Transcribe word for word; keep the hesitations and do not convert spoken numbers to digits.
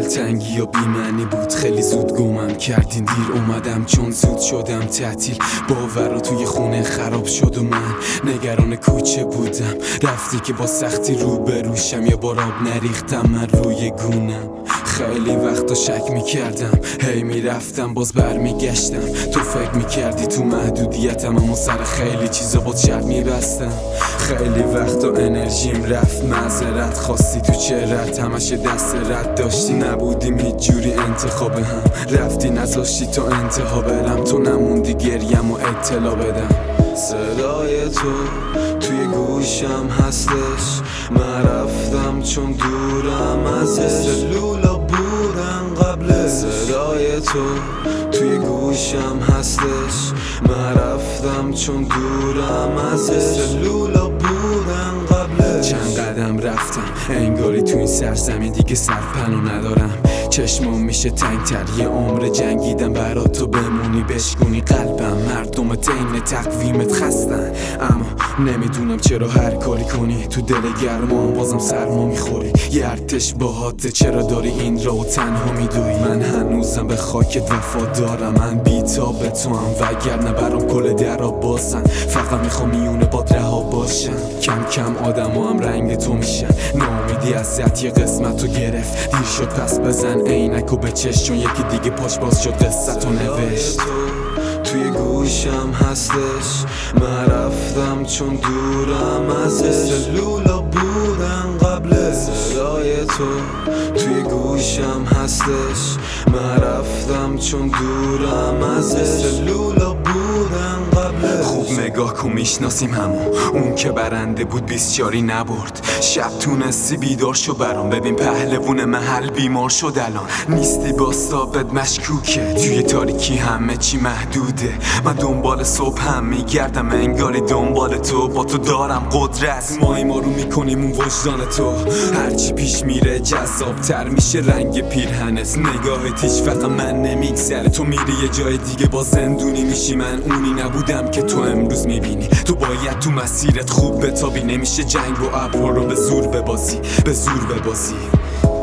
دلتنگی یا بیمعنی بود، خیلی زود گمم کردین. دیر اومدم چون زود شدم تعطیل، باورا توی خونه خراب شد و من نگران کوچه بودم. رفتی که با سختی رو بروشم، یه بار آب نریختم من روی گونم. خیلی وقتا شک میکردم، هی میرفتم باز برمیگشتم. تو فکر میکردی تو محدودیتم، اما سر خیلی چیزا با چرت میبستم. خیلی وقتا انرژیم رفت، معذرت خواستی تو چهرت، همش دست رد داشتی، نبودیم هیچ جوری انتخاب هم. رفتی نذاشتی تا انتها برم، تو نموندی گریم و اطلاع بدم. صدای تو توی گوشم هستش، من رفتم چون دورم ازش. سلولا بودن قبل، صدای تو توی گوشم هستش، من رفتم چون دورم ازش. سلولا بودن قبل. چند قدم رفتم انگاری تو این سرزمین دیگه سرپنو ندارم. چشمام میشه تنگتر، یه عمر جنگیدم برا تو بمونی بشکونی قلبم. مردم دین تقویمت خستن، اما نمیدونم چرا هر کاری کنی تو دل گرما بازم سرما میخوری. یه ارتش باهاته، چرا داری این را و تنها میدوی؟ من هنوزم به خاکت وفا دارم، من بیتاب تو هم وگرنه برام کل درا بازن. فقط میخوام میونه باد رها باشم. کم کم آدم هم رنگ تو میشن، نامیدی ازت یه قسمت رو گرفت. دیر شد پس بزن عینک و بچش، چون یکی دیگه پاش باز شد قصت رو نوشت. توی گوشم هستش، من رفتم چون دورم ازش. سلولا بودن قبل، صدای تو توی گوشم هستش، من رفتم چون دورم ازش. سلولا بودن قبل. خوب نگاه کن میشناسیم همون، اون که برنده بود بیسچاری نبرد. شب تونستی بیدار شو برام، ببین پهلوون محل بیمار شد الان. نیستی باستابت مشکوکه، توی تاریکی همه چی محدوده. من دنبال صبح هم میگردم، انگاری دنبال تو، با تو دارم قدرت. مای ما رو میکنیم اون وجدان تو، هرچی پیش میره جذابتر میشه رنگ پیرهنت. نگاهت هیچ فقط من نمیگذره، تو میری یه جای دیگه با زندونی میشی. من اونی نبودم که تو امروز میبینی، تو باید تو مسیرت خوب بتابی. نمیشه جنگ و ابرها رو به زور ببازی، به زور ببازی.